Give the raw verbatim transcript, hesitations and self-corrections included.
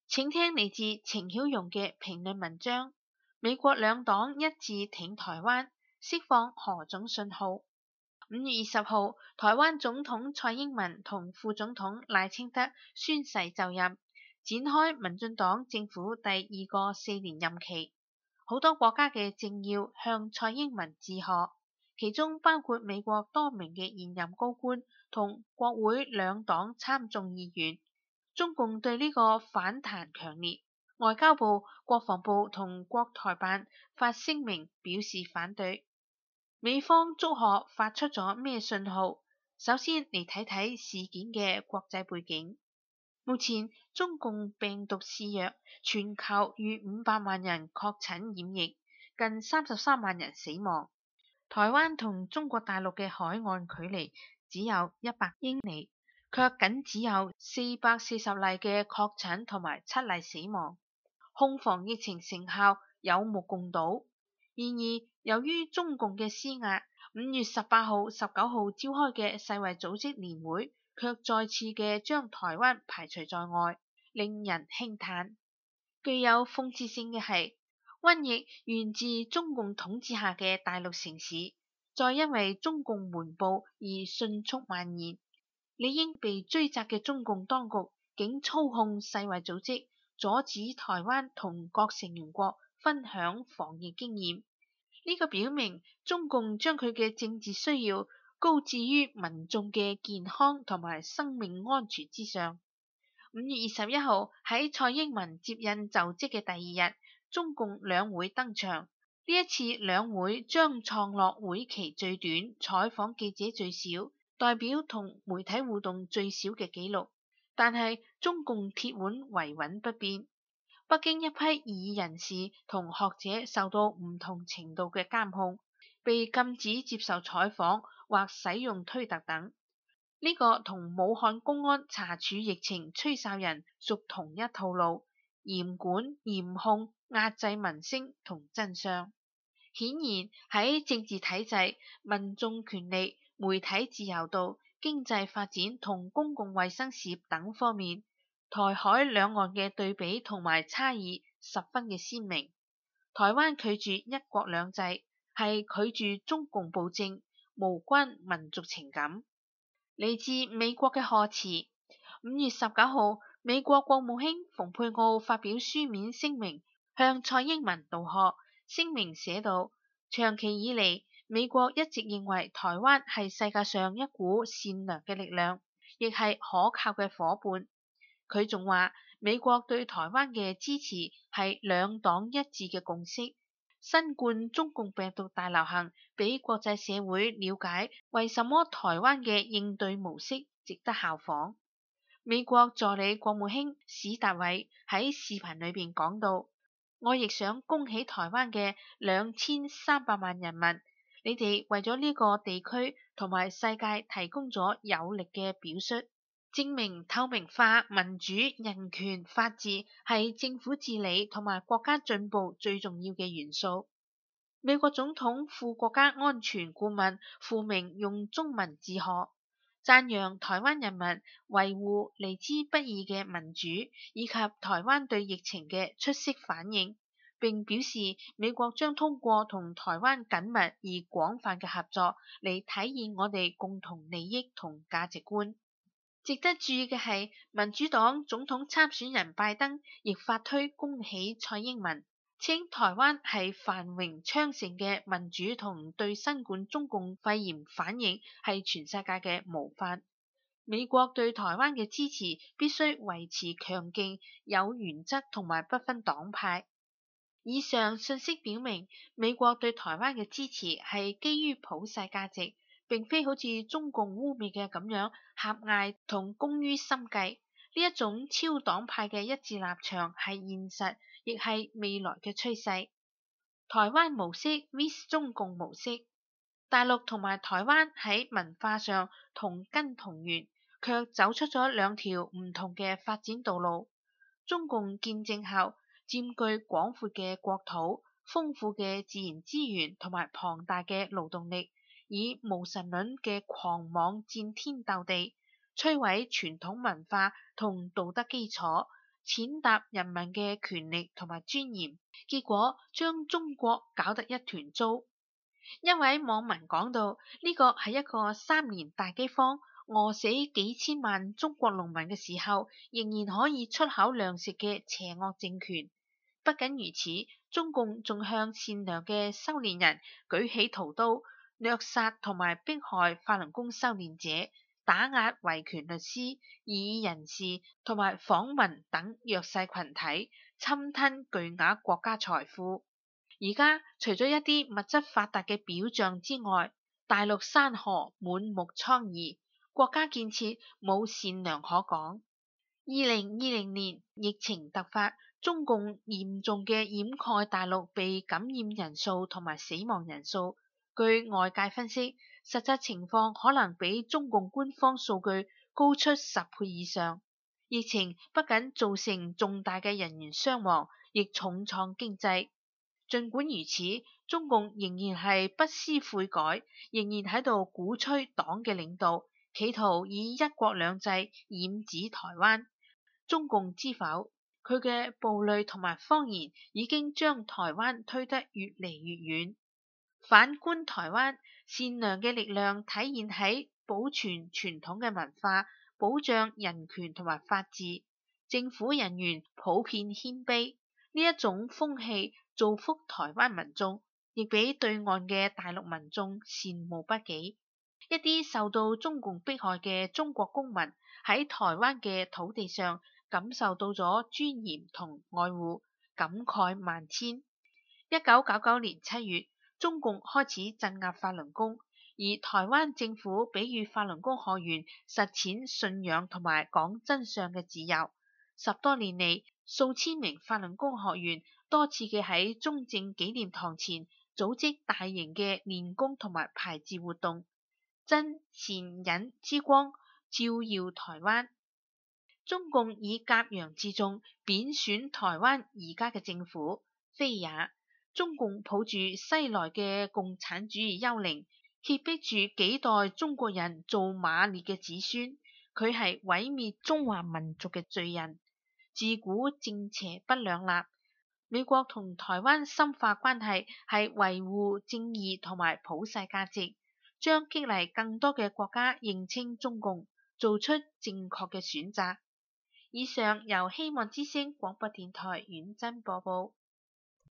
請聽嚟自程曉蓉嘅評論文章：美國兩黨一致挺台灣，釋放何種信號？五月二十號，台灣總統蔡英文同副總統賴清德宣誓就任，展開民進黨政府第二個四年任期。好多國家嘅政要向蔡英文致賀，其中包括美國多名嘅現任高官同國會兩黨參眾議員。中共對呢個反彈強烈，外交部、國防部同國台辦發聲明表示反對。美方祝賀發出咗咩信號？首先嚟睇睇事件嘅國際背景。目前中共病毒肆虐，全球逾五百萬人確診染疫，近三十三萬人死亡。台灣同中國大陸嘅海岸距離只有一百英里。卻僅只有四百四十例嘅確診同埋七例死亡，控防疫情成效有目共睹。然而，由於中共嘅施壓，五月十八號、十九號召開嘅世衛組織年會卻再次嘅將台灣排除在外，令人輕嘆。具有諷刺性嘅係，瘟疫源自中共統治下嘅大陸城市，再因為中共瞞報而迅速蔓延。理應被追責嘅中共當局竟操控世衛組織，阻止台灣同各成員國分享防疫經驗。呢、這個表明中共將佢嘅政治需要高置於民眾嘅健康同埋生命安全之上。五月二十一號喺蔡英文接任就職嘅第二日，中共兩會登場。呢一次兩會將創落會期最短、採訪記者最少、代表同媒體互動最少嘅紀錄，但係中共鐵腕維穩不變。北京一批異議人士同學者受到唔同程度嘅監控，被禁止接受採訪或使用推特等。呢、這個同武漢公安查處疫情吹哨人屬同一套路，嚴管嚴控壓制民聲同真相。顯然喺政治體制、民眾權利、媒體自由度、經濟發展同公共衛生事業等方面，台海兩岸嘅對比同埋差異十分嘅鮮明。台灣拒絕一國兩制，係拒絕中共暴政，無關民族情感。嚟自美國嘅賀詞。五月十九號，美國國務卿蓬佩奧發表書面聲明，向蔡英文道賀。聲明寫道：長期以嚟，美國一直認為台灣係世界上一股善良嘅力量，亦係可靠嘅夥伴。佢仲話，美國對台灣嘅支持係兩黨一致嘅共識。新冠中共病毒大流行，俾國際社會了解為什麼台灣嘅應對模式值得效仿。美國助理國務卿史達偉喺視頻裏邊講到：我亦想恭喜台灣嘅兩千三百萬人民，你哋為咗呢個地區同埋世界提供咗有力嘅表率，證明透明化、民主、人權、法治係政府治理同埋國家進步最重要嘅元素。美國總統副國家安全顧問傅明用中文致賀，讚揚台灣人民維護嚟之不易嘅民主，以及台灣對疫情嘅出色反應，並表示美國將通過同台灣緊密而廣泛嘅合作嚟體現我哋共同利益同價值觀。值得注意嘅係，民主黨總統參選人拜登亦發推恭喜蔡英文，稱台灣係繁榮昌盛嘅民主同對新冠中共肺炎反應係全世界嘅模範。美國對台灣嘅支持必須維持強勁、有原則同埋不分黨派。以上信息表明，美國對台灣嘅支持係基於普世價值，並非好似中共污蔑嘅咁樣狹隘同功於心計。呢一種超黨派嘅一致立場係現實，亦係未來嘅趨勢。台灣模式 vs 中共模式，大陸同埋台灣喺文化上同根同源，卻走出咗兩條唔同嘅發展道路。中共建政後，佔據廣闊嘅國土、豐富嘅自然資源同埋龐大嘅勞動力，以無神論嘅狂妄戰天鬥地，摧毀傳統文化同道德基礎， 踐踏人民嘅權利同埋尊嚴，結果將中國搞得一團糟。一位網民講到：呢個係一個三年大饑荒，餓死幾千萬中國農民嘅時候，仍然可以出口糧食嘅邪惡政權。不僅如此，中共仲向善良嘅修煉人舉起屠刀，虐殺同埋迫害法輪功修煉者，打壓維權律師、異議人士同埋訪民等弱勢群體，侵吞巨額國家財富。而家除咗一啲物質發達嘅表象之外，大陸山河滿目瘡痍，國家建設冇善良可講。二零二零年疫情突發，中共嚴重嘅掩蓋大陸被感染人數同埋死亡人數。據外界分析，實際情況可能比中共官方數據高出十倍以上。疫情不僅造成重大嘅人員傷亡，亦重創經濟。儘管如此，中共仍然係不思悔改，仍然喺度鼓吹黨嘅領導，企圖以一國兩制染指台灣。中共知否？佢嘅暴戾同埋謊言已經將台灣推得越嚟越遠。反觀台灣，善良嘅力量體現喺保存傳統嘅文化、保障人權同埋法治。政府人員普遍謙卑，呢一種風氣造福台灣民眾，亦俾對岸嘅大陸民眾羨慕不己。一啲受到中共迫害嘅中國公民喺台灣嘅土地上感受到咗尊嚴同愛護，感慨萬千。一九九九年七月，中共開始鎮壓法輪功，而台灣政府俾予法輪功學員實踐信仰同埋講真相嘅自由。十多年嚟，數千名法輪功學員多次嘅喺中正紀念堂前組織大型嘅練功同埋排字活動，真善忍之光照耀台灣。中共以挾洋自重，貶損台灣而家嘅政府，非也。中共抱住西來嘅共產主義幽靈，脅迫住幾代中國人做馬列嘅子孫，佢係毀滅中華民族嘅罪人。自古正邪不兩立，美國同台灣深化關係係維護正義同埋普世價值，將激勵更多嘅國家認清中共，做出正確嘅選擇。以上由希望之聲廣播電台遠真播報。